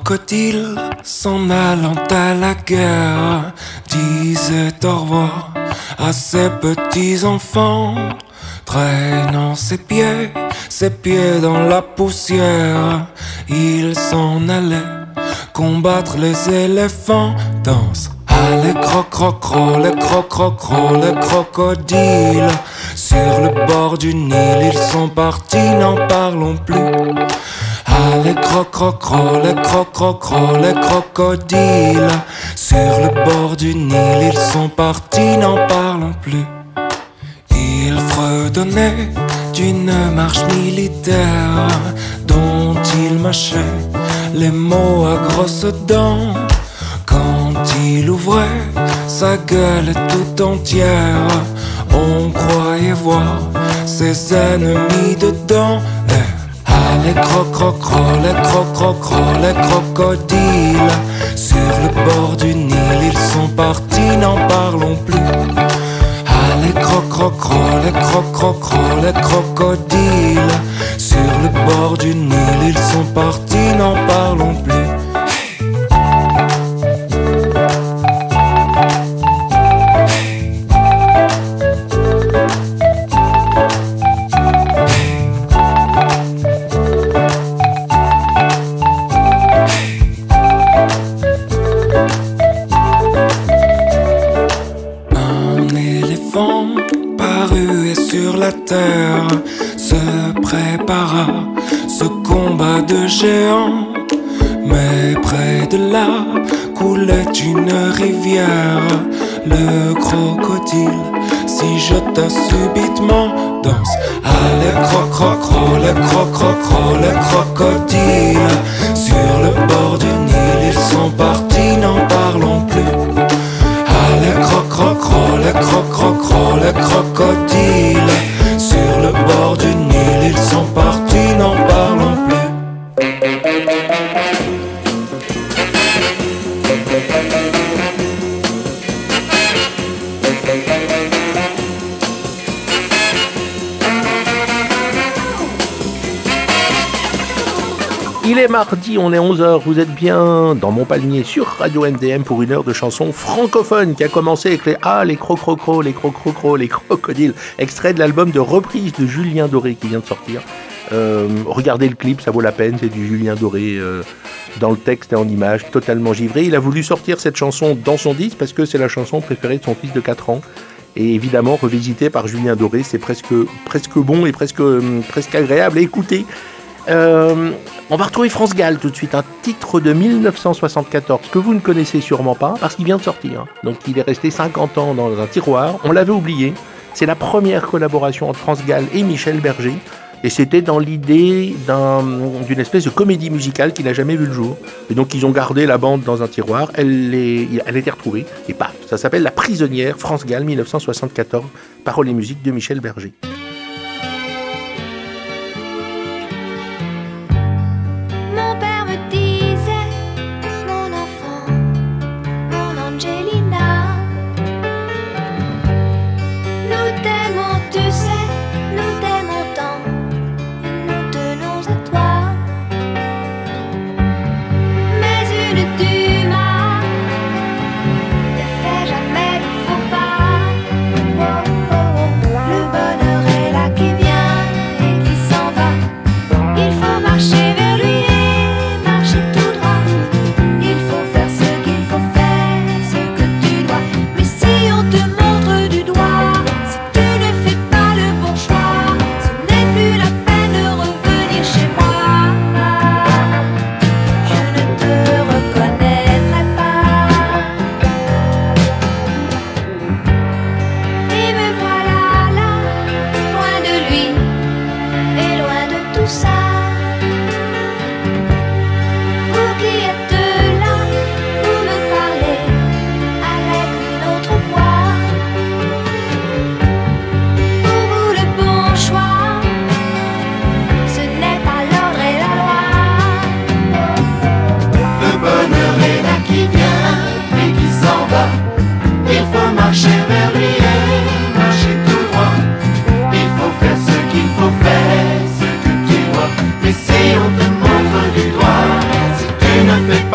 crocodile, s'en allant à la guerre, disait au revoir à ses petits enfants, traînant ses pieds dans la poussière. Il s'en allait combattre les éléphants. Danse. Ah, les crococros, les crococros, les crocodiles. Sur le bord du Nil, ils sont partis, n'en parlons plus. Ah, les crococros, les crococros, les crocodiles. Sur le bord du Nil, ils sont partis, n'en parlons plus. Ils fredonnaient d'une marche militaire dont ils mâchaient les mots à grosses dents. Quand il ouvrait sa gueule tout entière, on croyait voir ses ennemis dedans. Ah, les crococros, les crococros, les crocodiles. Sur le bord du Nil, ils sont partis, n'en parlons plus. Ah, les crococros, les crococros, les crocodiles. Sur le bord du Nil, ils sont partis, n'en parlons plus. Se prépara ce combat de géants, mais près de là coulait une rivière. Le crocodile s'y jeta subitement. Danse. Ah, les crococros, les crococros, les crocodiles. Sur le bord du Nil, ils sont partis, n'en parlons plus. Ah, les crococros, les crococros, les crocodiles. Sur le bord du Nil, ils sont partis, n'en parlons plus. Il est mardi, on est 11h, vous êtes bien dans mon palmier sur Radio MDM pour une heure de chansons francophones qui a commencé avec les crococros, les crococros, les crocodiles, extrait de l'album de reprise de Julien Doré qui vient de sortir. Regardez le clip, ça vaut la peine, c'est du Julien Doré dans le texte et en images, totalement givré. Il a voulu sortir cette chanson dans son disque parce que c'est la chanson préférée de son fils de 4 ans. Et évidemment, revisité par Julien Doré, c'est presque bon et presque agréable à écouter. On va retrouver France Gall tout de suite, un titre de 1974 que vous ne connaissez sûrement pas parce qu'il vient de sortir. Donc il est resté 50 ans dans un tiroir, on l'avait oublié. C'est la première collaboration entre France Gall et Michel Berger et c'était dans l'idée d'une espèce de comédie musicale qui n'a jamais vu le jour. Et donc ils ont gardé la bande dans un tiroir, elle a été retrouvée et paf, ça s'appelle La Prisonnière, France Gall 1974, paroles et musique de Michel Berger. Mais si on te montre du doigt, si tu ne fais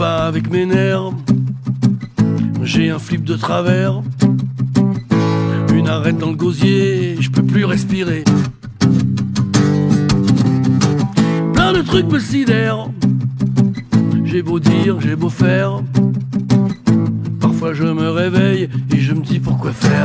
pas avec mes nerfs, j'ai un flip de travers. Une arête dans le gosier, je peux plus respirer. Plein de trucs me sidèrent. J'ai beau dire, j'ai beau faire. Parfois je me réveille et je me dis pourquoi faire.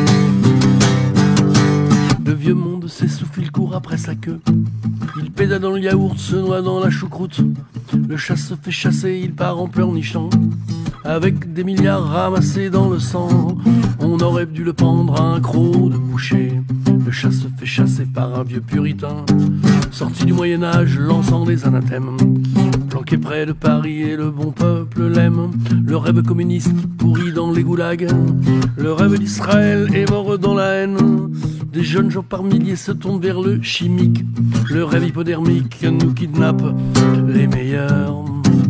Le vieux monde s'essouffle, il court après sa queue. Il pédale dans le yaourt, se noie dans la choucroute. Le chat se fait chasser, il part en pleurnichant. Avec des milliards ramassés dans le sang, on aurait dû le pendre à un croc de boucher. Le chat se fait chasser par un vieux puritain, sorti du Moyen-Âge, lançant des anathèmes. Planqué près de Paris et le bon peuple l'aime. Le rêve communiste pourri dans les goulags. Le rêve d'Israël est mort dans la haine. Des jeunes gens par milliers se tournent vers le chimique. Le rêve hypodermique nous kidnappe les meilleurs.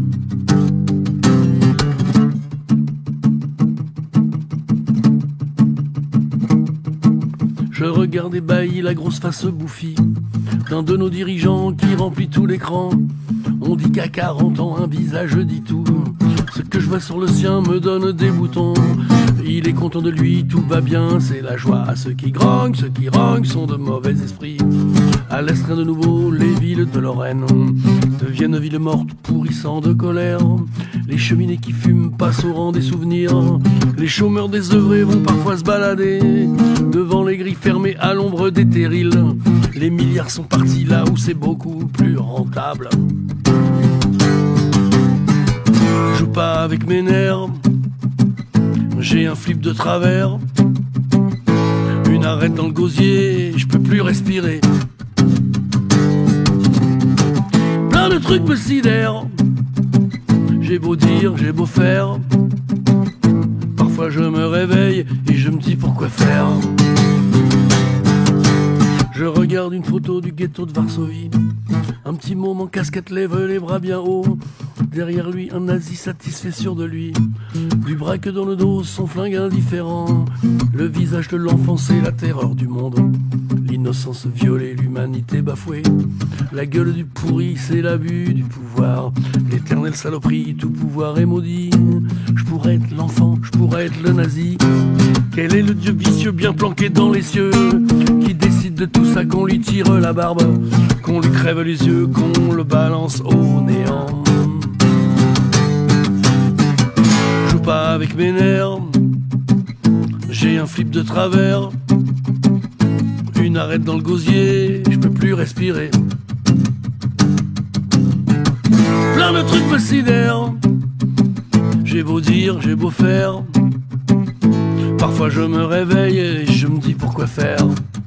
Je regarde ébahi la grosse face bouffie d'un de nos dirigeants qui remplit tout l'écran. On dit qu'à 40 ans un visage dit tout. Ce que je vois sur le sien me donne des boutons. Il est content de lui, tout va bien, c'est la joie. Ceux qui grognent sont de mauvais esprits. À l'est rien de nouveau, les villes de Lorraine deviennent villes mortes, pourrissant de colère. Les cheminées qui fument passent au rang des souvenirs. Les chômeurs désœuvrés vont parfois se balader devant les grilles fermées à l'ombre des terrils. Les milliards sont partis là où c'est beaucoup plus rentable. Je joue pas avec mes nerfs, j'ai un flip de travers. Une arête dans le gosier, je peux plus respirer. Plein de trucs me sidèrent. J'ai beau dire, j'ai beau faire. Parfois je me réveille et je me dis pourquoi faire. Je regarde une photo du ghetto de Varsovie. Un petit môme en casquette lève les bras bien haut. Derrière lui, un nazi satisfait sûr de lui. Du braque dans le dos, son flingue indifférent. Le visage de l'enfant, c'est la terreur du monde. L'innocence violée, l'humanité bafouée. La gueule du pourri, c'est l'abus du pouvoir. L'éternelle saloperie, tout pouvoir est maudit. Je pourrais être l'enfant, je pourrais être le nazi. Quel est le dieu vicieux bien planqué dans les cieux, qui décide de tout ça, qu'on lui tire la barbe, qu'on lui crève les yeux, qu'on le balance au néant. Je joue pas avec mes nerfs, j'ai un flip de travers. Une arête dans le gosier, je peux plus respirer. Plein de trucs me sidèrent. J'ai beau dire, j'ai beau faire. Parfois je me réveille et je me dis pourquoi faire.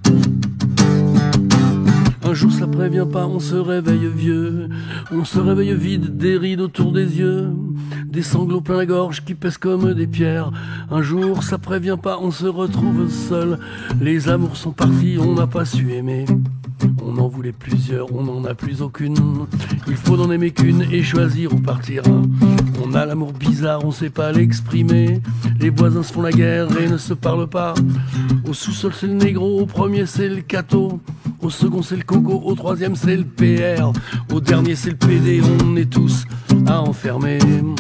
Un jour ça prévient pas, on se réveille vieux. On se réveille vide, des rides autour des yeux. Des sanglots plein la gorge qui pèsent comme des pierres. Un jour ça prévient pas, on se retrouve seul. Les amours sont partis, on n'a pas su aimer. On en voulait plusieurs, on n'en a plus aucune. Il faut n'en aimer qu'une et choisir où partir. On a l'amour bizarre, on sait pas l'exprimer. Les voisins se font la guerre et ne se parlent pas. Au sous-sol c'est le négro, au premier c'est le cato. Au second c'est le coco, au troisième c'est le PR. Au dernier c'est le PD, on est tous à enfermer.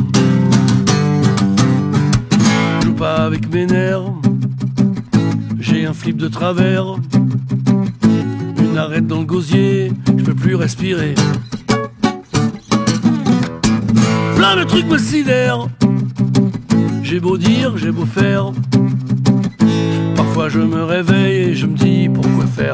Je joue pas avec mes nerfs, j'ai un flip de travers. Une arête dans le gosier, je peux plus respirer. Plein de trucs me sidèrent. J'ai beau dire, j'ai beau faire. Parfois je me réveille et je me dis pourquoi faire.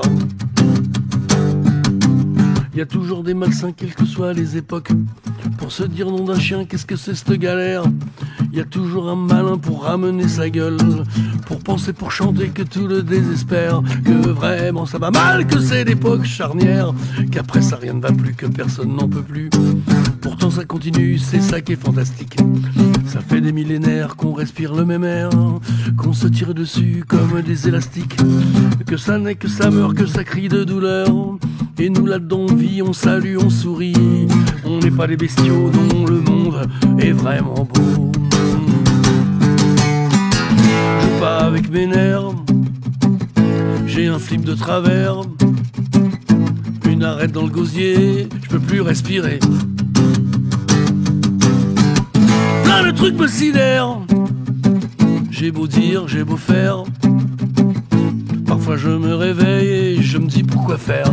Y a toujours des malsains, quelles que soient les époques. Pour se dire nom d'un chien, qu'est-ce que c'est cette galère? Y a toujours un malin pour ramener sa gueule, pour penser, pour chanter que tout le désespère, que vraiment ça va mal, que c'est l'époque charnière, qu'après ça rien ne va plus, que personne n'en peut plus. Pourtant ça continue, c'est ça qui est fantastique. Ça fait des millénaires qu'on respire le même air, qu'on se tire dessus comme des élastiques, que ça naît, que ça meurt, que ça crie de douleur. Et nous là-dedans on vit, on salue, on sourit. On n'est pas des bestiaux dont le monde est vraiment beau. Je joue pas avec mes nerfs, j'ai un flip de travers. Une arête dans le gosier, je peux plus respirer. truc me sidère. J'ai beau dire, j'ai beau faire, parfois je me réveille et je me dis pourquoi faire.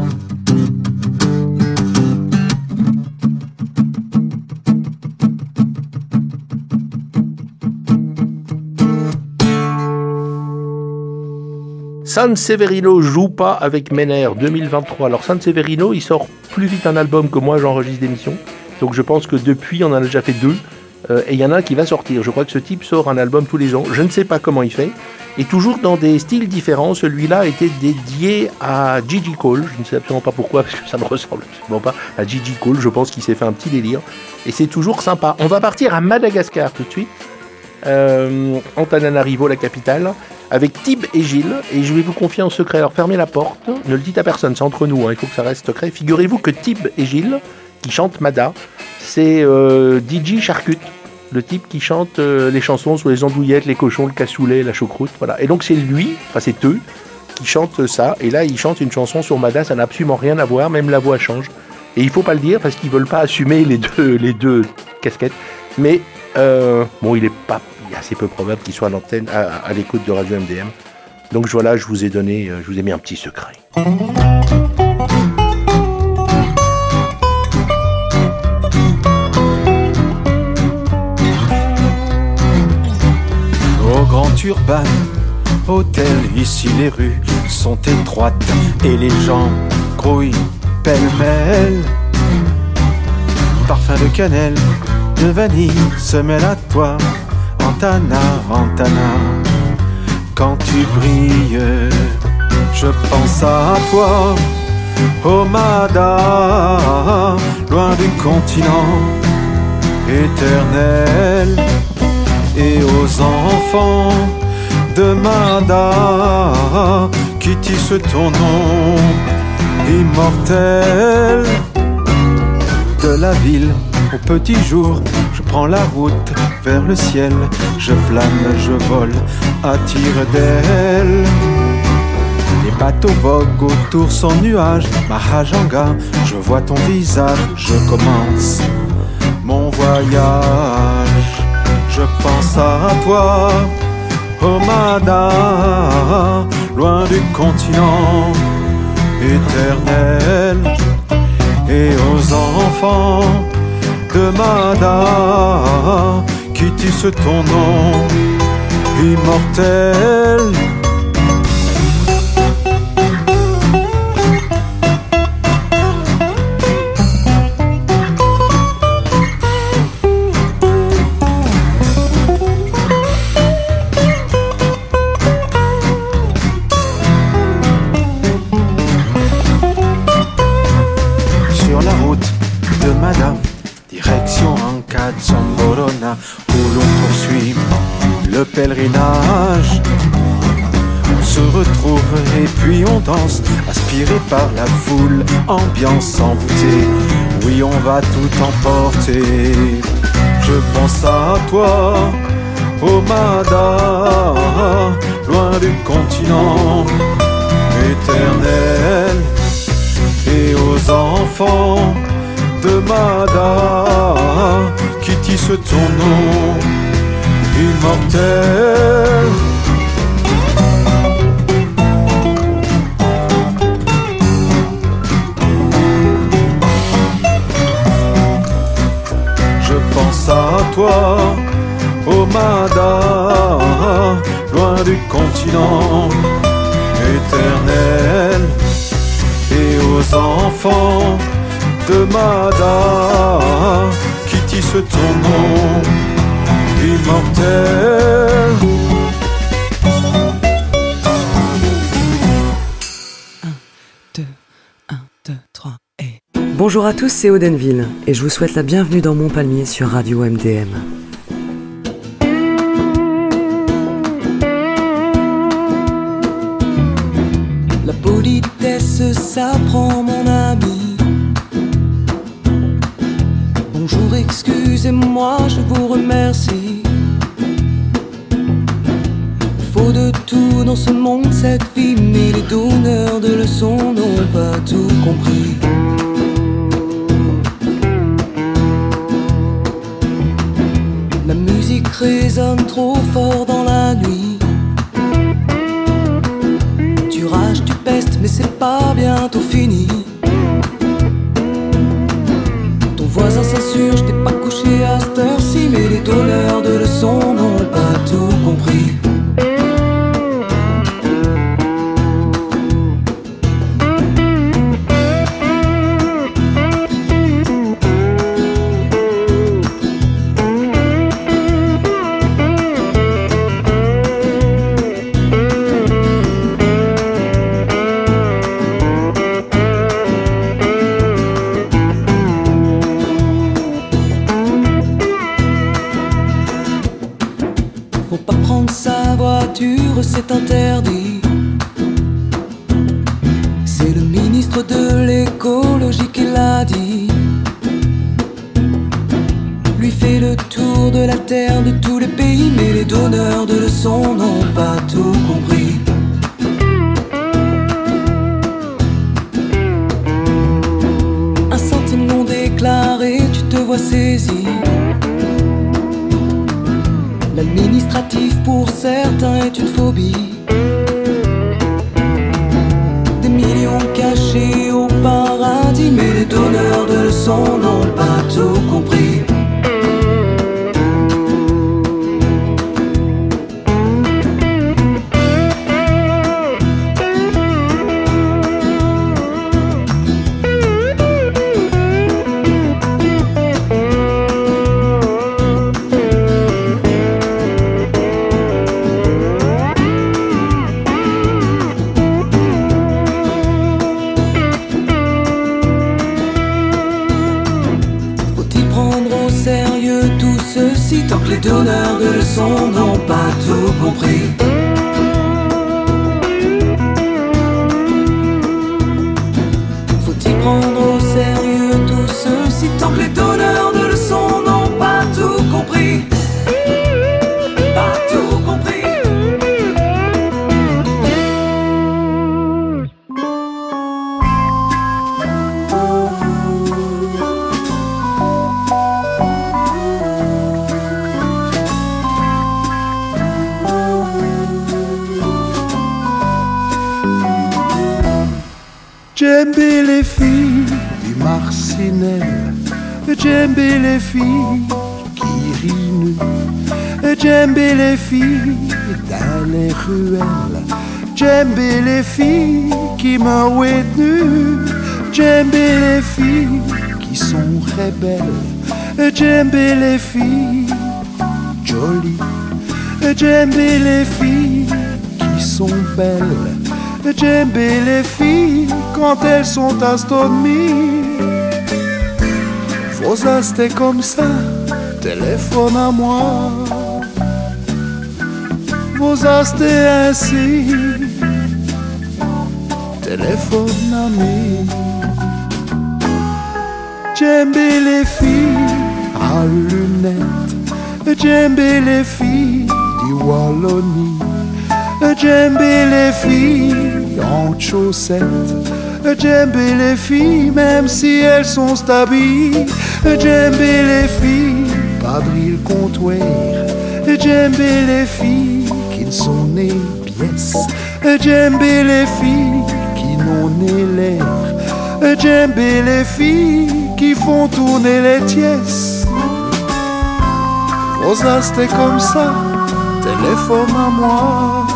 San Severino joue pas avec Mener 2023. Alors San Severino, il sort plus vite un album que moi j'enregistre d'émissions. Donc je pense que depuis, on en a déjà fait 2. Et il y en a un qui va sortir. Je crois que ce type sort un album tous les ans. Je ne sais pas comment il fait. Et toujours dans des styles différents. Celui-là a été dédié à Gigi Cole. Je ne sais absolument pas pourquoi, parce que ça ne ressemble absolument pas à Gigi Cole. Je pense qu'il s'est fait un petit délire. Et c'est toujours sympa. On va partir à Madagascar tout de suite. Antananarivo, la capitale, avec Tib et Gilles, et je vais vous confier un secret. Alors fermez la porte, ne le dites à personne, c'est entre nous, il faut que ça reste secret. Figurez-vous que Tib et Gilles, qui chantent Mada, c'est DJ Charcut, le type qui chante les chansons sur les andouillettes, les cochons, le cassoulet, la choucroute, voilà. Et donc c'est lui, enfin c'est eux, qui chantent ça, et là ils chantent une chanson sur Mada, ça n'a absolument rien à voir, même la voix change. Et il faut pas le dire parce qu'ils veulent pas assumer les deux casquettes, mais bon, il est assez peu probable qu'il soit à l'antenne, à l'écoute de Radio MDM. Donc voilà, je vous ai mis un petit secret. Au Grand Urban Hôtel, ici les rues sont étroites et les gens grouillent pêle-mêle. Parfum de cannelle, de vanille se mêle à toi. Antana, Antana, quand tu brilles, je pense à toi. Oh Mada, loin du continent éternel. Et aux enfants de Mada qui tissent ton nom immortel. De la ville au petit jour, je prends la route vers le ciel. Je plane, je vole à tire-d'aile. Les bateaux voguent autour sans nuage. Mahajanga, je vois ton visage. Je commence mon voyage. Je pense à toi, oh Mada, loin du continent éternel. Et aux enfants de Mada qui tissent ton nom immortel. Sur la route de Mada, direction Ankatsamborona, où l'on poursuit le pèlerinage. On se retrouve et puis on danse, aspiré par la foule, ambiance envoûtée. Oui, on va tout emporter. Je pense à toi, oh Mada, loin du continent éternel. Et aux enfants de Mada qui tissent ton nom immortel. Je pense à toi, oh Mada, loin du continent éternel. Et aux enfants de Mada qui tissent ton nom immortel. 1, 2, 3 et... Bonjour à tous, c'est Odenville et je vous souhaite la bienvenue dans Montpalmier sur Radio MDM. La politesse s'apprend, mon ami. Bonjour, excusez-moi, je vous remercie. Il faut de tout dans ce monde, cette vie, mais les donneurs de leçons n'ont pas tout compris. La musique trop fort dans la nuit. Tu rages, tu pestes, mais c'est pas bientôt fini. Ton voisin s'insurge, t'es pas couché à cette heure-ci, mais les donneurs de leçons n'ont pas tout compris. C'est interdit. C'est le ministre de l'écologie qui l'a dit. Lui fait le tour de la terre, de tous les pays, mais les donneurs de leçons n'ont pas tout compris. Un centime non déclaré, tu te vois saisi. L'administratif pour certains est une phobie. Des millions cachés au paradis, mais les donneurs de leçons n'ont pas tout compris. Tant que les donneurs de leçons n'ont pas tout compris. Faut-il prendre au sérieux tout ceci tant que les donneurs de leçons n'ont pas tout compris? Pas tout compris. J'aime bien les filles du Marcinelle, j'aime bien les filles qui rient nues, j'aime bien les filles dans les ruelles, j'aime bien les filles qui me ouètent nues, j'aime bien les filles qui sont rebelles, j'aime bien les filles jolies, j'aime bien les filles qui sont belles. J'aime bien les filles quand elles sont astronomiques. Faut rester comme ça, téléphone à moi. Faut rester ainsi, téléphone à moi. J'aime bien les filles à lunettes, j'aime bien les filles du Wallonie. J'aime bien les filles en chaussettes, j'aime bien les filles même si elles sont stables. J'aime bien les filles pas brille le comptoir, j'aime bien les filles qui ne sont nées pièces, j'aime bien les filles qui n'ont né l'air, j'aime bien les filles qui font tourner les tiesses. Rosa c'était comme ça, téléphone à moi.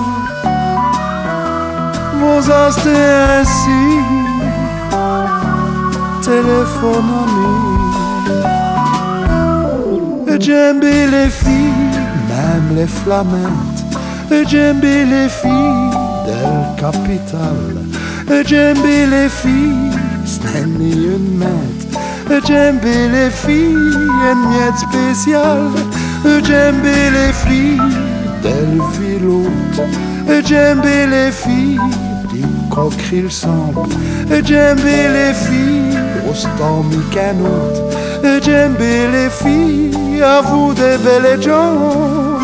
Vous restez ainsi, téléphone à moi. J'aime bien les filles, même les flamantes. J'aime bien les filles del capital. J'aime bien les filles, ce n'est ni une mette. J'aime bien les filles, une miette spéciale. J'aime bien les filles del Vilote. J'aime bien les filles du Coqueril Sample. J'aime bien les filles au Stormy Canote. J'aime bien les filles à vous des belles gens.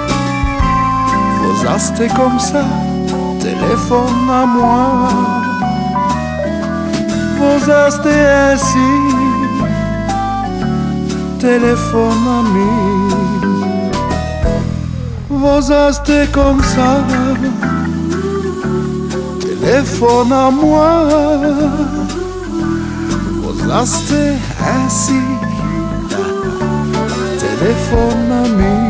Vous restez comme ça, téléphone à moi. Vous restez ainsi, téléphone à moi. vos astes comme ça, téléphone à moi, vos astes ainsi, téléphone à moi.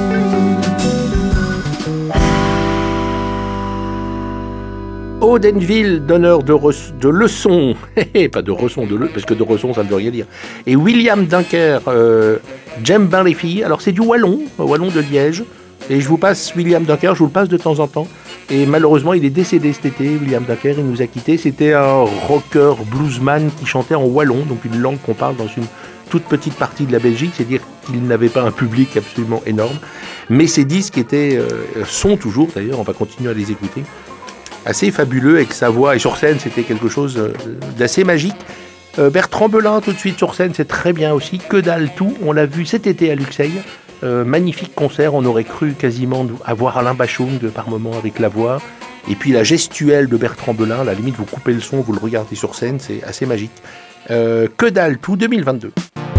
Audenville, donneur de leçons, pas de leçons, parce que de leçons ça ne veut rien dire, et William Dunker, J'aime bien les filles, alors c'est du wallon de Liège, et je vous passe William Dunker, je vous le passe de temps en temps, et malheureusement il est décédé cet été, William Dunker, il nous a quittés, c'était un rocker bluesman qui chantait en wallon, donc une langue qu'on parle dans une toute petite partie de la Belgique, c'est-à-dire qu'il n'avait pas un public absolument énorme, mais ses disques sont toujours d'ailleurs, on va continuer à les écouter, assez fabuleux avec sa voix, et sur scène c'était quelque chose d'assez magique. Bertrand Belin tout de suite sur scène, c'est très bien aussi. Que dalle tout, on l'a vu cet été à Luxeuil, magnifique concert, on aurait cru quasiment avoir Alain Bachung par moment avec la voix, et puis la gestuelle de Bertrand Belin, à la limite vous coupez le son, vous le regardez sur scène, c'est assez magique. Que dalle tout 2022.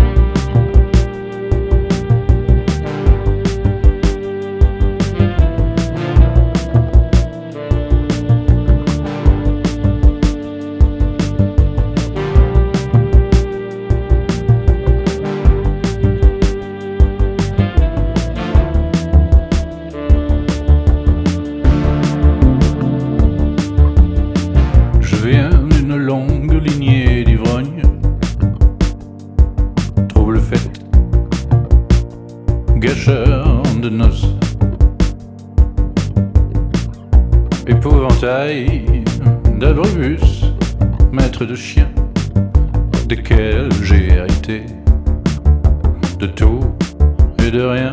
D'abribus, maître de chien, desquels j'ai hérité de tout et de rien.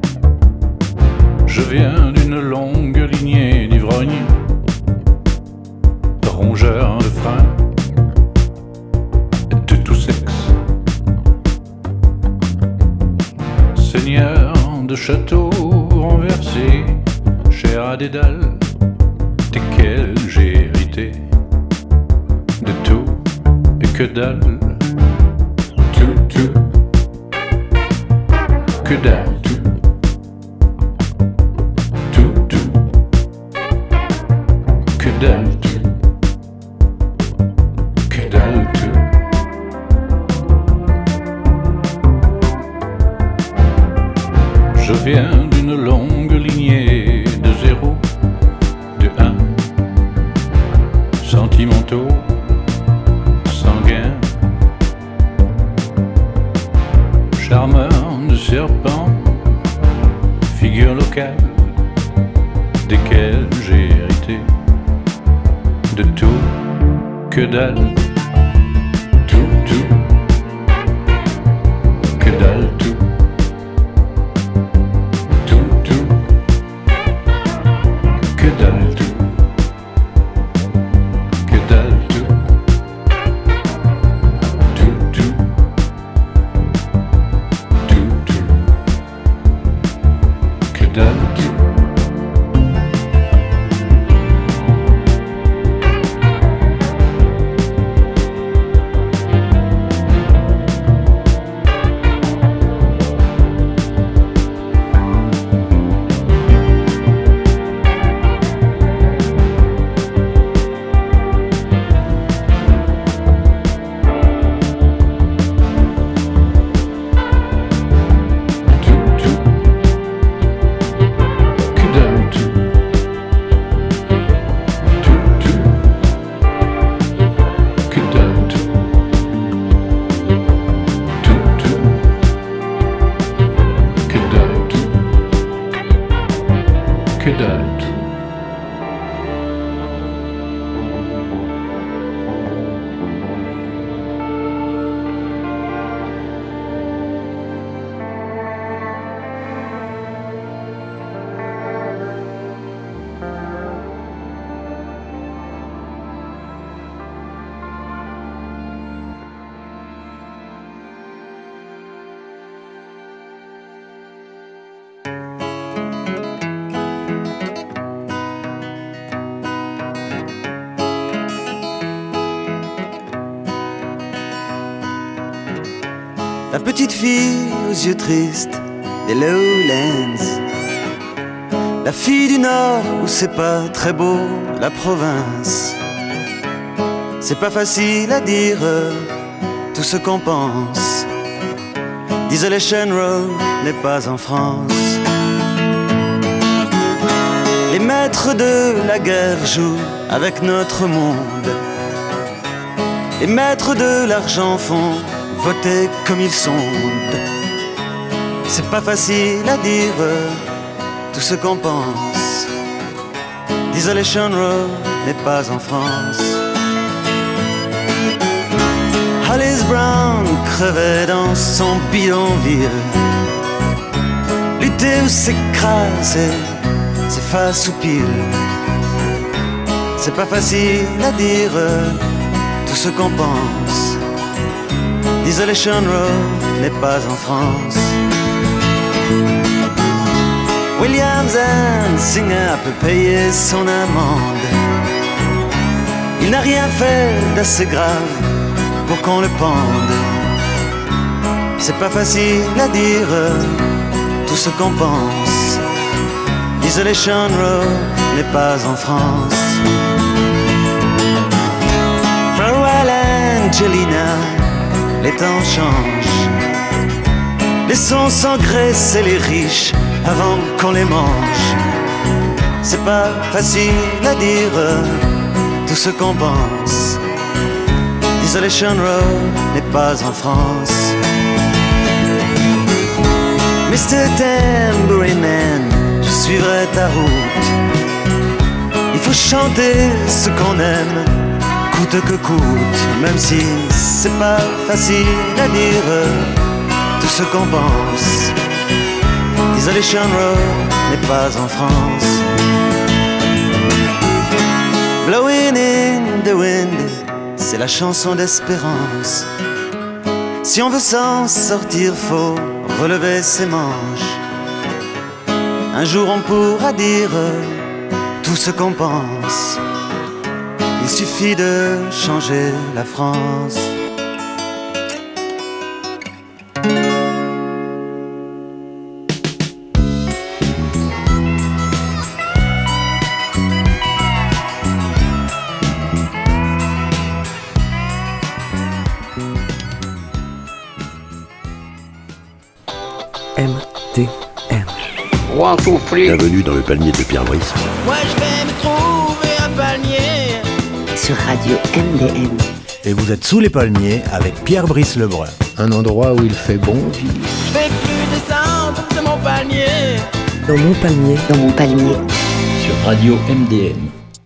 Je viens d'une longue lignée d'ivrognes, rongeurs de frein, de tout sexe, seigneur de châteaux renversés, cher à Dédale, desquels j'ai hérité de tout et que dalle, tout, que dalle, tout, que dalle, que dalle, tout. Je viens d'une longue lignée de zéro, de un, sentimentaux, sanguins, charmeurs de serpents, figures locales, desquelles j'ai hérité de tout, que dalle, tout, que dalle, tout. La petite fille aux yeux tristes des Lowlands La fille du Nord où c'est pas très beau, la province. C'est pas facile à dire tout ce qu'on pense. Desolation Road n'est pas en France. Les maîtres de la guerre jouent avec notre monde. Les maîtres de l'argent font voter comme ils sondent. C'est pas facile à dire tout ce qu'on pense. Desolation Road n'est pas en France. Hollis Brown crevait dans son bidonville. Lutter ou s'écraser, c'est face ou pile. C'est pas facile à dire tout ce qu'on pense. Desolation Road n'est pas en France. Williams and Singer peut payer son amende. Il n'a rien fait d'assez grave pour qu'on le pende. C'est pas facile à dire tout ce qu'on pense. Desolation Road n'est pas en France. Farewell Angelina, les temps changent. Laissons s'engraisser les riches avant qu'on les mange. C'est pas facile à dire tout ce qu'on pense. Desolation Road n'est pas en France. Mr. Tambourine Man, je suivrai ta route. Il faut chanter ce qu'on aime, coûte que coûte. Même si c'est pas facile à dire tout ce qu'on pense. Desolation Road n'est pas en France. Blowing in the wind, c'est la chanson d'espérance. Si on veut s'en sortir, faut relever ses manches. Un jour on pourra dire tout ce qu'on pense. Il suffit de changer la France. MDM. Bienvenue dans le palmier de Pierre Brice. Moi je vais me trouver un palmier sur Radio MDM. Et vous êtes sous les palmiers avec Pierre Brice Lebrun. Un endroit où il fait bon vivre. Je vais plus descendre de mon palmier. Dans mon palmier. Dans mon palmier. Sur Radio MDM.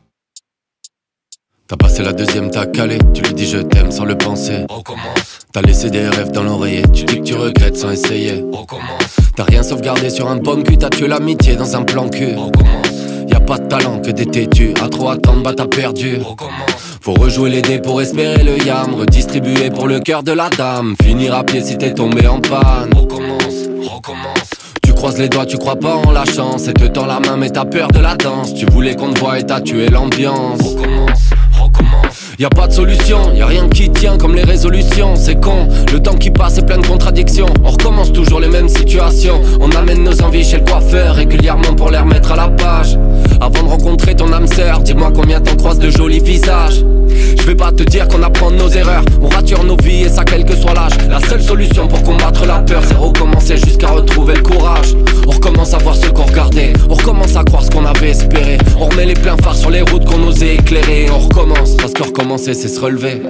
T'as passé la deuxième, t'as calé. Tu lui dis je t'aime sans le penser. Recommence. T'as laissé des rêves dans l'oreiller. Tu dis que tu regrettes sans essayer. Recommence. T'as rien sauvegardé sur un bon cul. T'as tué l'amitié dans un plan cul. Recommence. Y'a pas de talent que des têtus. À trop attendre, bah t'as perdu. Recommence. Faut rejouer les dés pour espérer le yam. Redistribuer pour le cœur de la dame. Finir à pied si t'es tombé en panne. Recommence, recommence. Tu croises les doigts, tu crois pas en la chance. Et te tends la main mais t'as peur de la danse. Tu voulais qu'on te voie et t'as tué l'ambiance. Recommence, recommence. Y'a pas de solution, y'a rien qui tient comme les résolutions. C'est con, le temps qui passe est plein de contradictions. On recommence toujours les mêmes situations. On amène nos envies chez le coiffeur régulièrement pour les remettre à la page. Avant de rencontrer ton âme sœur, dis-moi combien t'en croises de jolis visages. Je vais pas te dire qu'on apprend de nos erreurs. On rature nos vies et ça quel que soit l'âge. La seule solution pour combattre la peur, c'est recommencer jusqu'à retrouver le courage. On recommence à voir ce qu'on regardait. On recommence à croire ce qu'on avait espéré. On remet les pleins phares sur les routes qu'on osait éclairer. On recommence, parce que recommencer c'est se relever.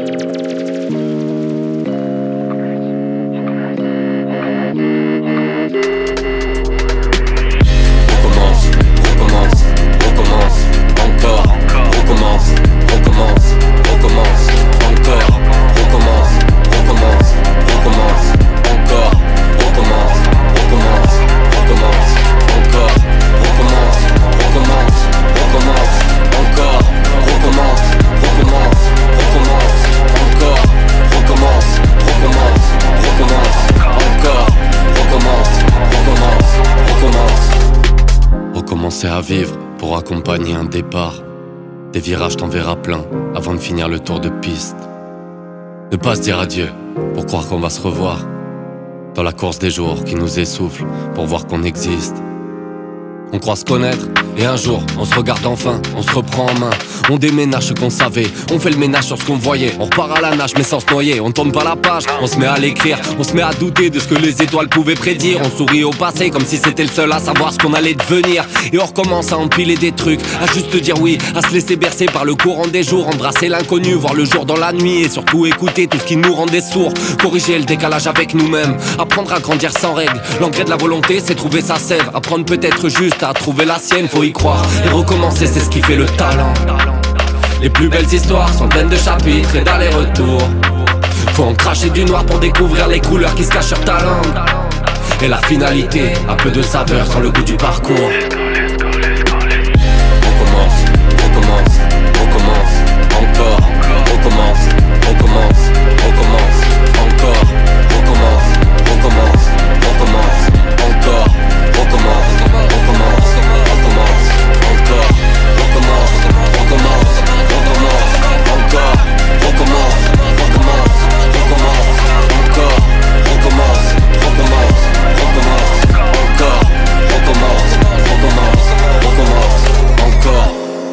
À vivre pour accompagner un départ. Des virages t'en verras plein avant de finir le tour de piste. Ne pas se dire adieu pour croire qu'on va se revoir. Dans la course des jours qui nous essouffle pour voir qu'on existe. on croit se connaître. Et un jour, on se regarde enfin, on se reprend en main. On déménage ce qu'on savait, on fait le ménage sur ce qu'on voyait. On repart à la nage mais sans se noyer, on tourne pas la page. On se met à l'écrire, on se met à douter de ce que les étoiles pouvaient prédire. On sourit au passé comme si c'était le seul à savoir ce qu'on allait devenir. Et on recommence à empiler des trucs, à juste dire oui, à se laisser bercer par le courant des jours. Embrasser l'inconnu, voir le jour dans la nuit. Et surtout écouter tout ce qui nous rendait sourds. Corriger le décalage avec nous-mêmes, apprendre à grandir sans règles. L'engrais de la volonté, c'est trouver sa sève. Apprendre peut-être juste à trouver la sienne, faut y croire et recommencer, c'est ce qui fait le talent. Les plus belles histoires sont pleines de chapitres et d'allers-retours. Faut en cracher du noir pour découvrir les couleurs qui se cachent sur ta langue. Et la finalité a peu de saveur sans le goût du parcours. Recommence, recommence, recommence, encore. Recommence, recommence, recommence, encore. Recommence, recommence, recommence, encore. Recommence, recommence, recommence, encore. Recommence, recommence, recommence, encore. Recommence, recommence, recommence, encore. Recommence, recommence, recommence, encore. Recommence, recommence, recommence, encore.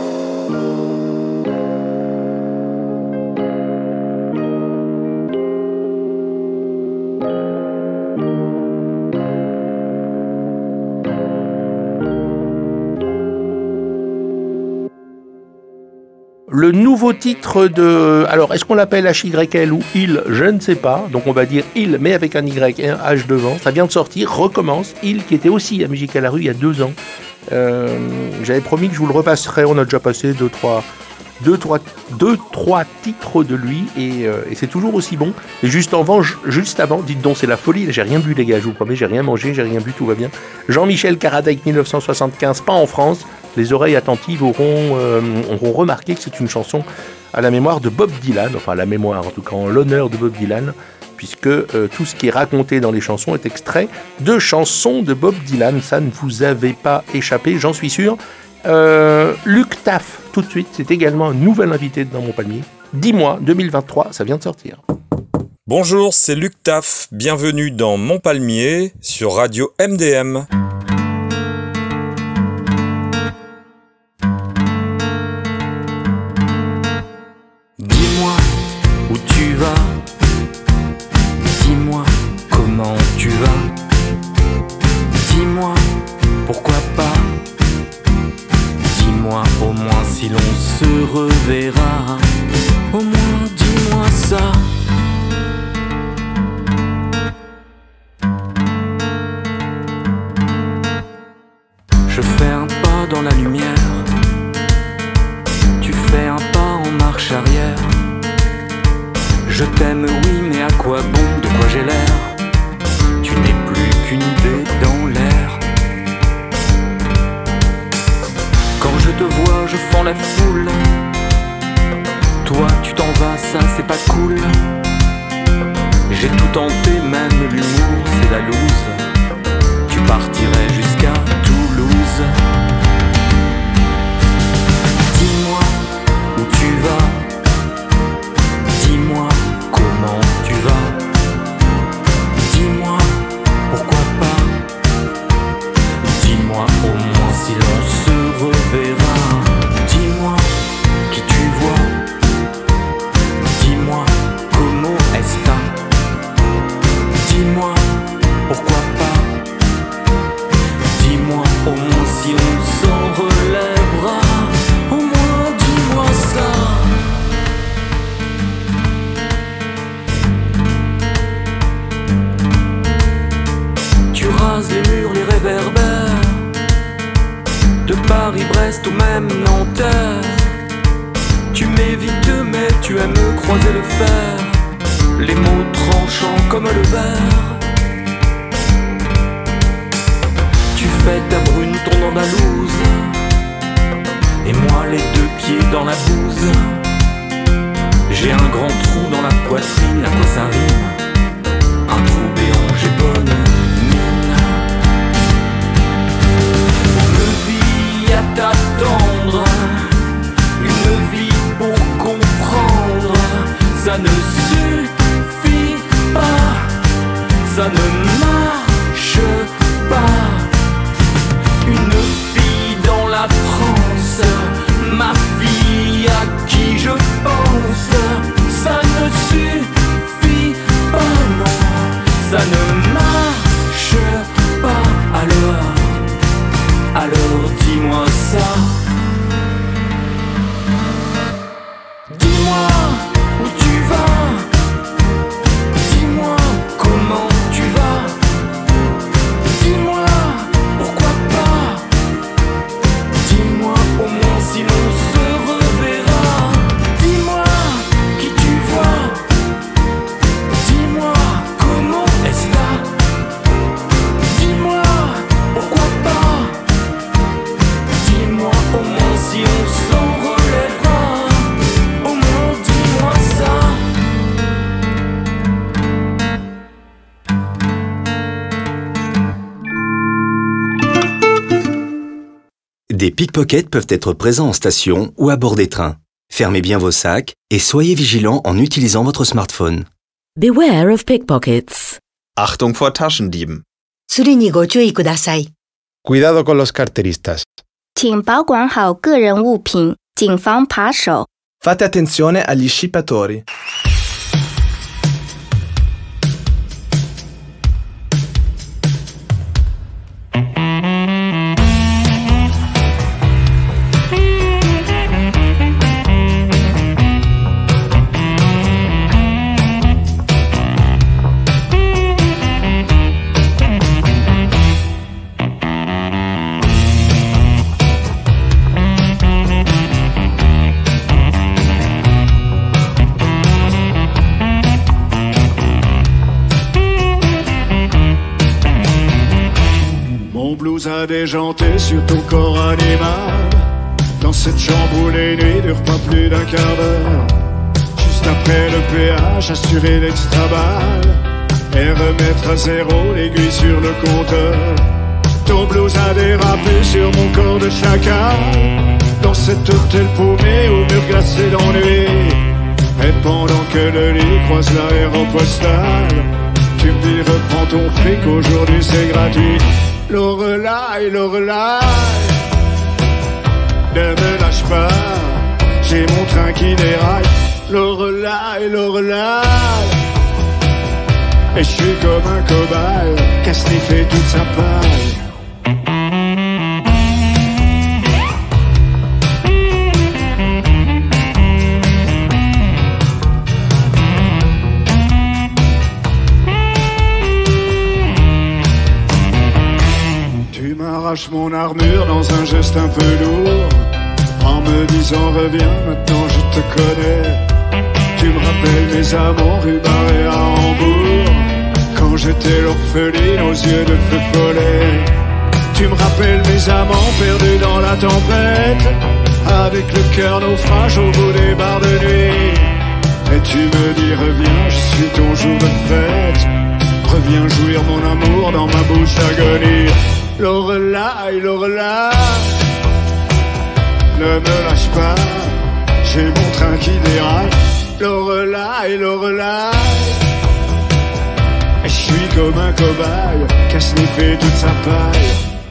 Le nouveau titre de... Alors, est-ce qu'on l'appelle HYL ou Il? Je ne sais pas. Donc, on va dire Il, mais avec un Y et un H devant. Ça vient de sortir, Recommence. Il, qui était aussi à Musique à la rue il y a 2 ans. J'avais promis que je vous le repasserais. On a déjà passé 2-3 titres de lui et c'est toujours aussi bon. Et juste avant, dites donc, c'est la folie. J'ai rien bu, les gars, je vous promets. J'ai rien mangé, j'ai rien bu, tout va bien. Jean-Michel Karadec, 1975, pas en France. Les oreilles attentives auront remarqué que c'est une chanson à la mémoire de Bob Dylan, enfin à la mémoire en tout cas, en l'honneur de Bob Dylan, puisque tout ce qui est raconté dans les chansons est extrait de chansons de Bob Dylan. Ça ne vous avait pas échappé, j'en suis sûr. Luc Taff, tout de suite, c'est également un nouvel invité dans mon palmier. Dis-moi, 2023, ça vient de sortir. Bonjour, c'est Luc Taff, bienvenue dans Mon Palmier sur Radio MDM. Dis-moi où tu vas, dis-moi comment tu vas, dis-moi pourquoi pas, dis-moi au moins si l'on se reverra, au moins dis-moi ça. Je fais un pas dans la lumière, tu fais un pas en marche arrière. Je t'aime oui, mais à quoi bon, de quoi j'ai l'air? Tu n'es plus qu'une idée dans l'air. Quand je te vois, je fends la foule. Toi, tu t'en vas, ça c'est pas cool. J'ai tout tenté, même l'humour, c'est la loose. Tu partirais jusqu'à Toulouse. Dis-moi où tu vas, dis-moi comment tu vas, dis-moi pourquoi pas, dis-moi au moins si l'on se reverra, dis-moi qui tu vois, dis-moi comment est-ce que, dis-moi pourquoi pas, dis-moi au moins si on s'en relèvera, au moins dis-moi ça. Tu rases les murs, les réverbères de Paris, Brest ou même Nanterre. Tu m'évites mais tu aimes croiser le fer, les mots tranchants comme le verre. Tu fais ta brune, ton andalouse, et moi les 2 pieds dans la bouse. J'ai un grand trou dans la poitrine, à quoi ça rime? Un trou béant, j'ai bonne mine. Une vie à t'attendre, une vie pour comprendre. Ça ne suffit pas, ça ne marche pas. Une Des pickpockets peuvent être présents en station ou à bord des trains. Fermez bien vos sacs et soyez vigilants en utilisant votre smartphone. Beware of pickpockets. Achtung vor Taschendieben. それにご注意ください。 Cuidado con los carteristas. 请保管好个人物品，谨防扒手。 Fate attenzione agli scippatori. A déjanté sur ton corps animal. Dans cette chambre où les nuits durent pas plus d'un quart d'heure. Juste après le péage, assurer l'extra balle et remettre à zéro l'aiguille sur le compteur. Ton blues a dérapé sur mon corps de chacal. Dans cet hôtel paumé au mur glacé d'ennui. Et pendant que le lit croise l'aéropostale, tu me dis reprends ton fric, aujourd'hui c'est gratuit. Lorelai, Lorelai, ne me lâche pas, j'ai mon train qui déraille. Lorelai, Lorelai, et je suis comme un cobaye qui a sniffé toute sa paille. M'arrache mon armure dans un geste un peu lourd, en me disant reviens, maintenant je te connais. Tu me rappelles mes amants rue Barré à Hambourg, quand j'étais l'orpheline aux yeux de feu follet. Tu me rappelles mes amants perdus dans la tempête, avec le cœur naufrage au bout des barres de nuit. Et tu me dis reviens, je suis ton jour de fête, reviens jouir mon amour dans ma bouche d'agonie. Lorelai, Lorelai, ne me lâche pas, j'ai mon train qui déraille. Lorelai, Lorelai, et je suis comme un cobaye qui a sniffé toute sa paille.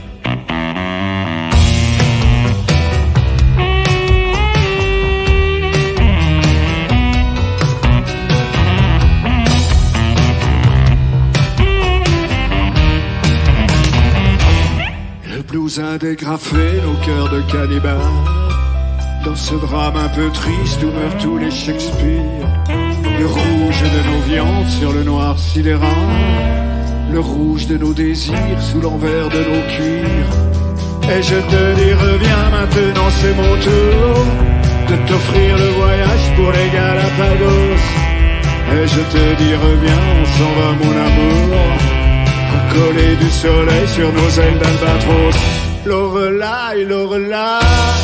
Nous a dégrafé nos cœurs de cannibales. Dans ce drame un peu triste où meurent tous les Shakespeare. Le rouge de nos viandes sur le noir sidéral, le rouge de nos désirs sous l'envers de nos cuirs. Et je te dis reviens maintenant, c'est mon tour de t'offrir le voyage pour les Galapagos. Et je te dis reviens, on s'en va mon amour, recoller du soleil sur nos ailes d'albatros. Lorelai, Lorelai,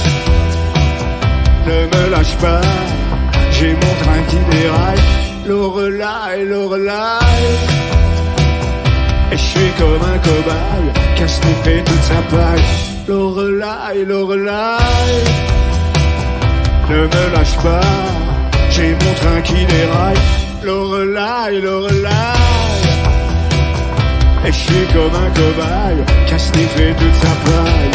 ne me lâche pas, j'ai mon train qui déraille. Lorelai, Lorelai, et je suis comme un cobaye qui a sniffé toute sa paille. Lorelai, Lorelai, ne me lâche pas, j'ai mon train qui déraille. Lorelai, Lorelai, et je suis comme un cobaye qui a sniffé toute sa paille.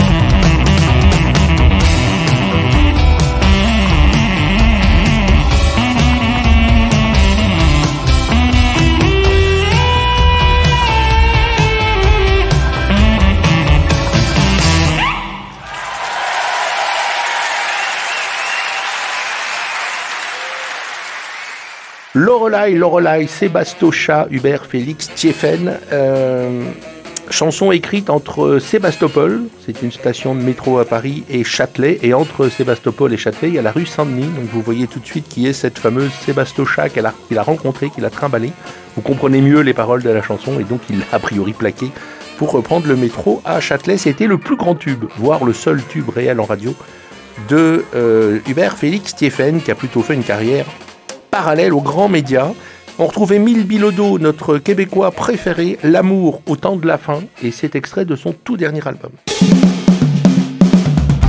Lorelai, Lorelai, Sébastocha, Hubert Félix Thieffen, chanson écrite entre Sébastopol, c'est une station de métro à Paris, et Châtelet, et entre Sébastopol et Châtelet, il y a la rue Saint-Denis, donc vous voyez tout de suite qui est cette fameuse Sébastocha qu'il a rencontrée, qu'il a trimballée. Vous comprenez mieux les paroles de la chanson, et donc il l'a a priori plaqué pour reprendre le métro à Châtelet. C'était le plus grand tube, voire le seul tube réel en radio, de Hubert Félix Thieffen, qui a plutôt fait une carrière parallèle aux grands médias. On retrouvait Émile Bilodeau, notre Québécois préféré, L'amour au temps de la fin, et c'est extrait de son tout dernier album.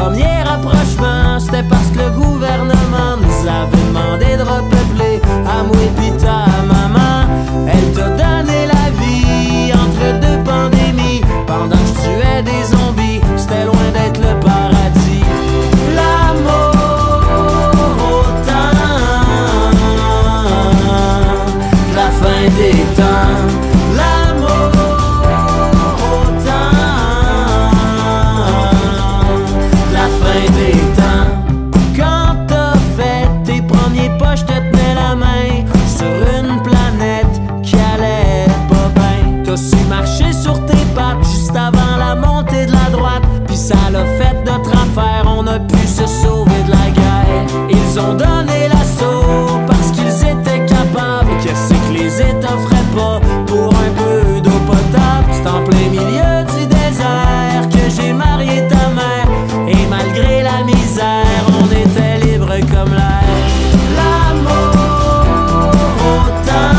premier rapprochement, c'était parce que le gouvernement nous avait demandé de repeupler Amoué pis ta maman. Elle t'a donné la vie entre deux pandémies, pendant que je tuais des zombies, c'était loin d'être le paradis. L'amour autant de la fin des temps. L'amour autant de la fin des temps. Quand t'as fait tes premiers pas, je te tenais la main sur une planète qui allait pas bien. T'as su marcher sur tes pattes juste avant la montée de la droite, puis ça l'a fait notre affaire, on a pu se sauver de la guerre. Ils ont donné l'assaut parce qu'ils étaient capables. Qu'est-ce que les États feraient pas pour un peu d'eau potable? C'est en plein milieu du désert que j'ai marié ta mère, et malgré la misère, on était libre comme l'air. L'amour autant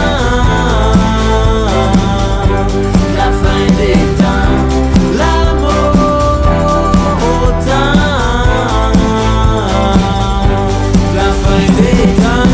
de la fin des temps. L'amour autant de la fin des temps.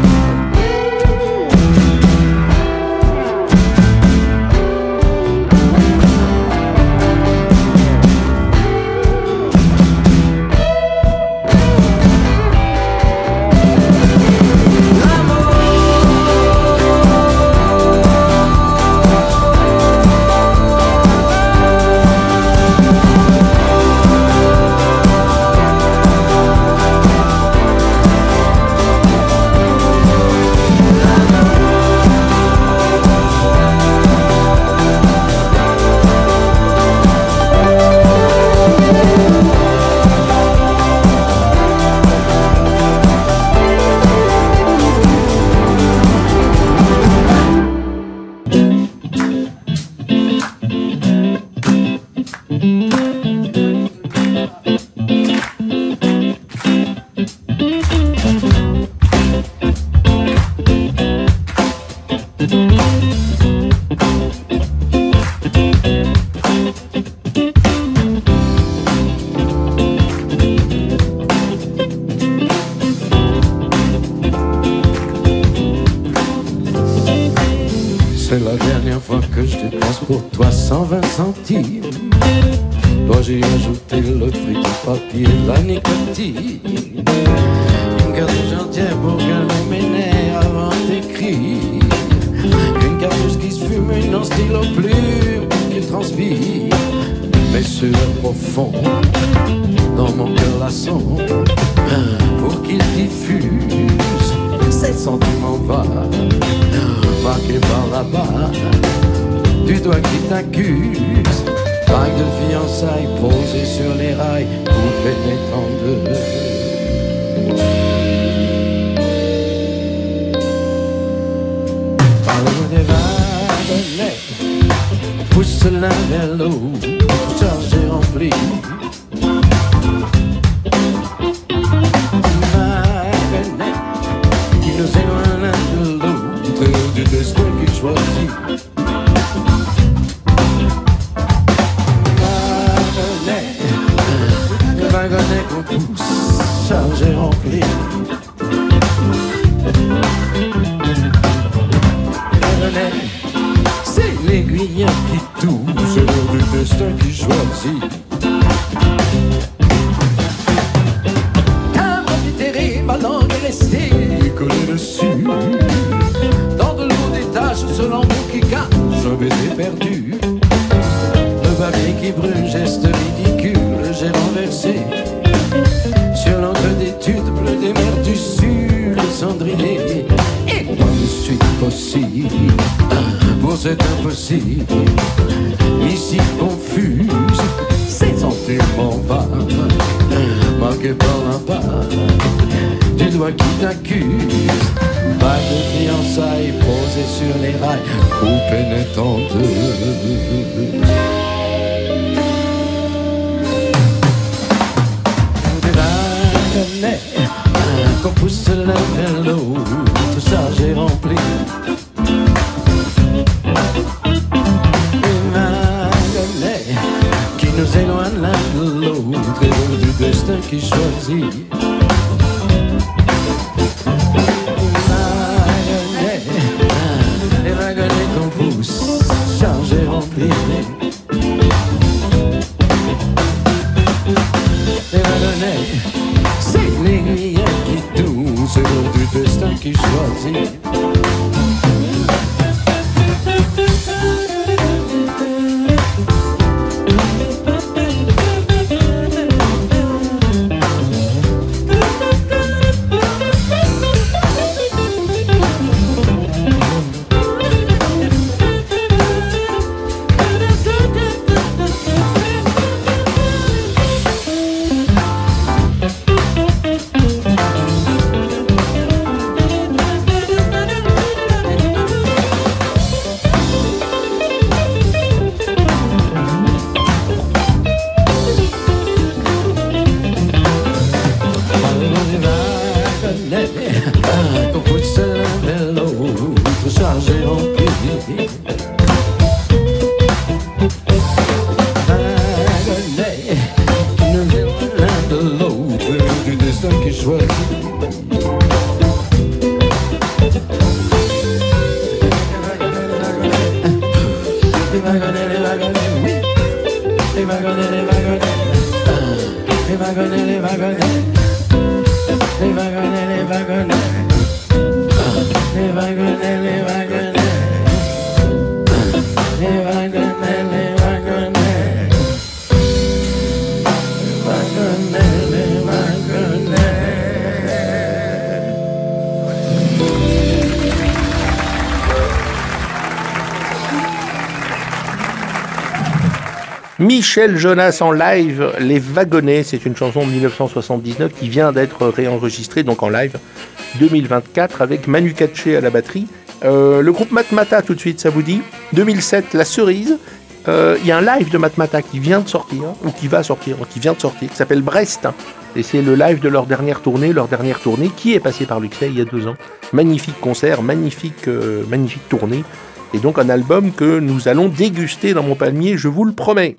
C'est la dernière fois que je dépense pour toi 120 centimes. Toi j'ai ajouté le prix du papier, la nicotine. Une cartouche entière pour calmer mes nerfs avant d'écrire. Une cartouche qui se fume, un stylo plume qui transpire. Mes sueurs profondes dans mon cœur la sonde, pour qu'il diffuse ces sentiments vagues, marqués par la barre du doigt qui t'accuse. Vague de fiançailles posée sur les rails, coupée net en deux. Parle-moi des wagonnets, pousse l'un vers l'autre, chargé rempli. Wagonnets qui nous éloignent l'un de l'autre, du destin qui choisit. Wagonnets qu'on pousse, chargé rempli. C'est l'aiguille qui touche, l'heure du destin qui choisit. Un profiteré, ma langue est restée collée dessus. Dans de l'eau des taches, ce lambeau qui cache un baiser perdu. Le papier qui brûle, geste ridicule, j'ai renversé sur l'encre d'étude bleu des mers du sud, le cendrier. Et pas de suite possible pour cet impossible, missive confuse, ces sentiments vagues, marqués par l'impasse du doigt qui t'accuse. Vague de fiançailles posée sur les rails, coupée net en deux. Qu'on pousse l'un vers l'autre, chargé rempli. Des wagonnets qui nous éloignent l'un de l'autre, du destin qui choisit. Les wagonnets qu'on pousse, chargés, remplis. Les wagonnets, c'est l'aiguille qui tourne, c'est l'heure du destin qui choisit. Qu'on pousse l'un vers l'autre, chargé en pilier. Wagonnets qui ne viennent l'un de l'autre, du destin qui choisit. Les wagonnets, oui. Les wagonnets, les wagonnets. Les wagonnets, les wagonnets. Les wagonnets, les wagonnets. Les wagonnets, les wagonnets. Les wagonnets, les wagonnets. Les wagonnets, les wagonnets. Michel Jonas en live, Les Wagonnets, c'est une chanson de 1979 qui vient d'être réenregistrée donc en live 2024 avec Manu Katché à la batterie. Le groupe Matmata tout de suite, ça vous dit ? 2007, La Cerise. Il y a un live de Matmata qui vient de sortir, ou qui va sortir, qui vient de sortir, qui s'appelle Brest. Et c'est le live de leur dernière tournée qui est passée par Luxeuil il y a 2 ans. Magnifique concert, magnifique tournée. Et donc un album que nous allons déguster dans mon palmier, je vous le promets.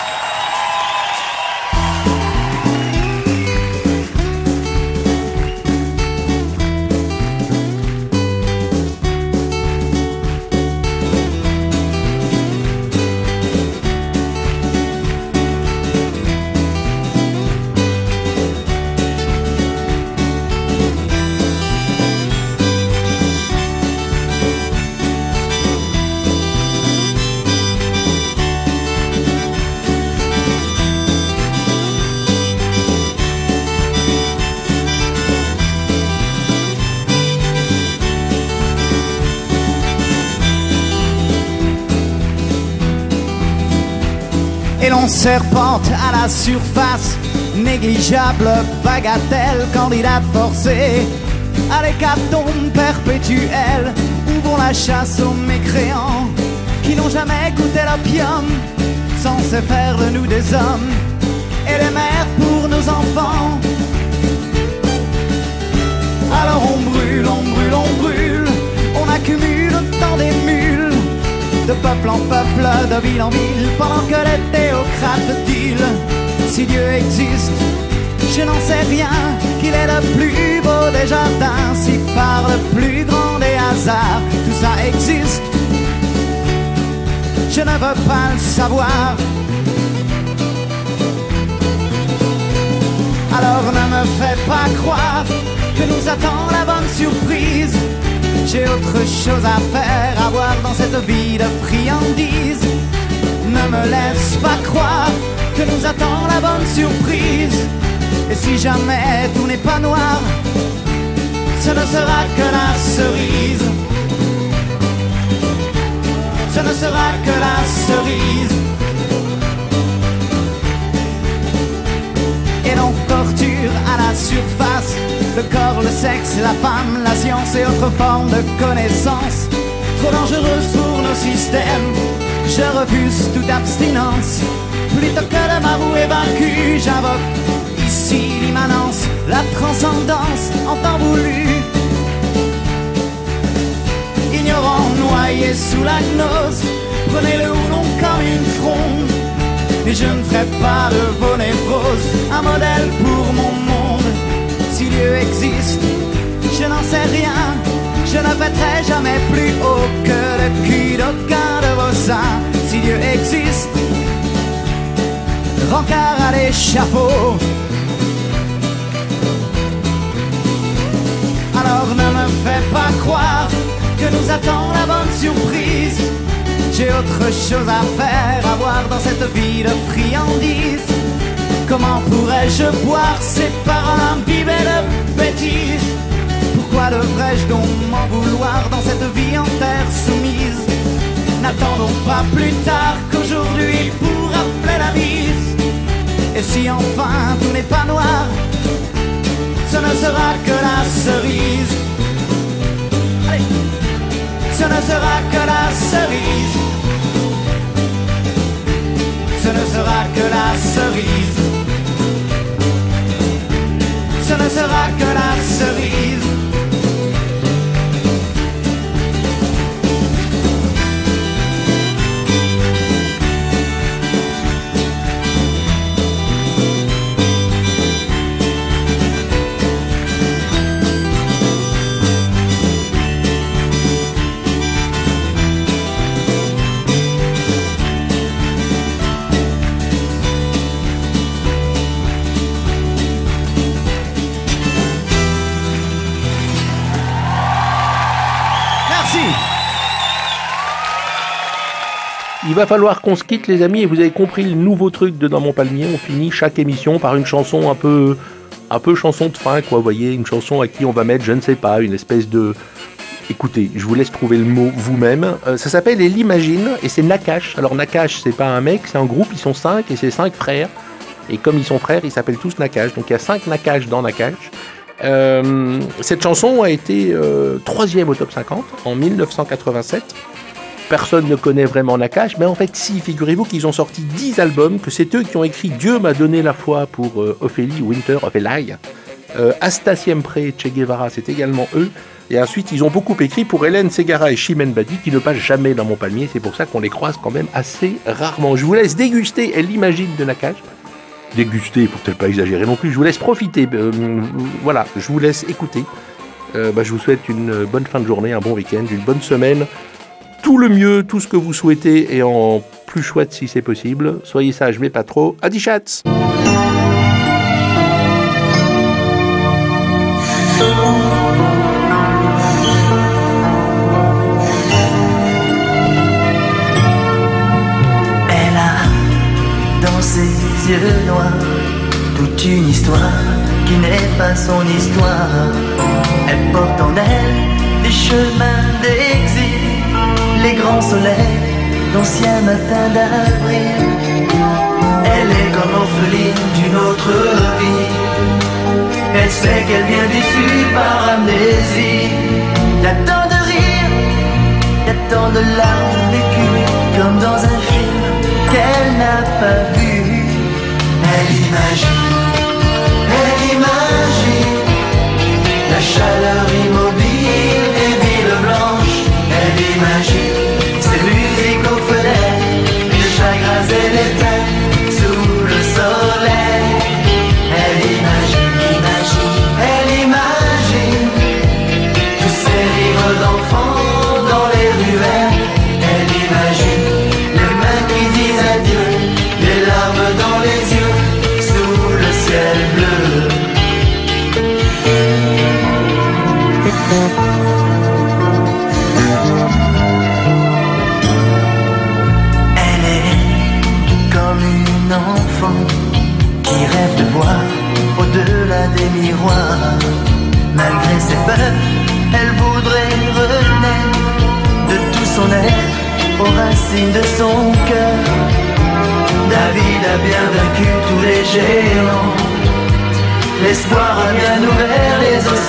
Et l'on serpente à la surface, négligeable bagatelle, candidate forcée à l'hécatombe perpétuelle. Ouvrons la chasse aux mécréants qui n'ont jamais goûté l'opium, censé faire de nous des hommes et des mères pour nos enfants. Alors on brûle, on brûle, on brûle, on accumule autant des mules, de peuple en peuple, de ville en ville, pendant que les théocrates dealent. Si Dieu existe, je n'en sais rien, qu'il est le plus beau des jardins. Si par le plus grand des hasards, tout ça existe, je ne veux pas le savoir. Alors ne me fais pas croire que nous attend la bonne surprise. J'ai autre chose à faire, à voir dans cette vie de friandise. Ne me laisse pas croire que nous attend la bonne surprise. Et si jamais tout n'est pas noir, ce ne sera que la cerise. Ce ne sera que la cerise. Et l'on torture à la surface le corps, le sexe, la femme, la science et autres formes de connaissances trop dangereuses pour nos systèmes. Je refuse toute abstinence. Plutôt que de m'avouer vaincu, j'invoque ici l'immanence, la transcendance en temps voulu. Ignorant, noyé sous la gnose, prenez le houlon comme une fronde Et je ne ferai pas de vos névroses un modèle pour mon monde. Si Dieu existe, je n'en sais rien. Je ne pèterai jamais plus haut que le cul d'aucun de vos seins. Si Dieu existe, rencard à l'échafaud. Alors ne me fais pas croire que nous attend la bonne surprise. J'ai autre chose à faire, à voir dans cette vie de friandise. Comment pourrais-je boire ces paroles imbibées de bêtises? Pourquoi devrais-je donc m'en vouloir dans cette vie en terre soumise? N'attendons pas plus tard qu'aujourd'hui pour appeler la mise. Et si enfin tout n'est pas noir, ce ne sera que la cerise. Allez. Ce ne sera que la cerise. Ce ne sera que la cerise. Ce ne sera que la cerise. Il va falloir qu'on se quitte les amis, et vous avez compris le nouveau truc de Dans mon palmier. On finit chaque émission par une chanson un peu chanson de fin, quoi, vous voyez, une chanson à qui on va mettre, je ne sais pas, une espèce de... Écoutez, je vous laisse trouver le mot vous-même. Ça s'appelle Elle Imagine, et c'est Nakash. Alors Nakash, c'est pas un mec, c'est un groupe, ils sont 5, et c'est 5 frères. Et comme ils sont frères, ils s'appellent tous Nakash. Donc il y a 5 Nakash dans Nakash. Cette chanson a été 3e au top 50 en 1987. Personne ne connaît vraiment Nakash, mais en fait si, figurez-vous qu'ils ont sorti 10 albums, que c'est eux qui ont écrit Dieu m'a donné la foi pour Ophélie Winter, Ophélie. Hasta Siempre, Che Guevara, c'est également eux. Et ensuite, ils ont beaucoup écrit pour Hélène Ségara et Chimène Badi, qui ne passent jamais dans mon palmier. C'est pour ça qu'on les croise quand même assez rarement. Je vous laisse déguster Elle Imagine de Nakash. Déguster, il faut peut-être pas exagérer non plus. Je vous laisse profiter. Voilà, je vous laisse écouter. Je vous souhaite une bonne fin de journée, un bon week-end, une bonne semaine. Tout le mieux, tout ce que vous souhaitez, et en plus chouette si c'est possible. Soyez sages, mais pas trop. Adi chats. Elle a dans ses yeux noirs toute une histoire qui n'est pas son histoire. Elle porte en elle des chemins d'exil, les grands soleils d'anciens matins d'avril. Elle est comme orpheline d'une autre vie. Elle sait qu'elle vient déçue par amnésie. Y'a tant de rires, y'a tant de larmes vécues, comme dans un film qu'elle n'a pas vu. Elle imagine la chaleur immobile des villes blanches. Elle imagine ces musiques aux fenêtres, les chagrins et les peines sous le soleil. Elle imagine tous ces rires d'enfants dans les ruelles. Elle imagine les mains qui disent adieu, les larmes dans les yeux sous le ciel bleu. Qui rêve de voir au-delà des miroirs. Malgré ses peurs, elle voudrait renaître de tout son être aux racines de son cœur. David a bien vaincu tous les géants. L'espoir a bien ouvert les océans.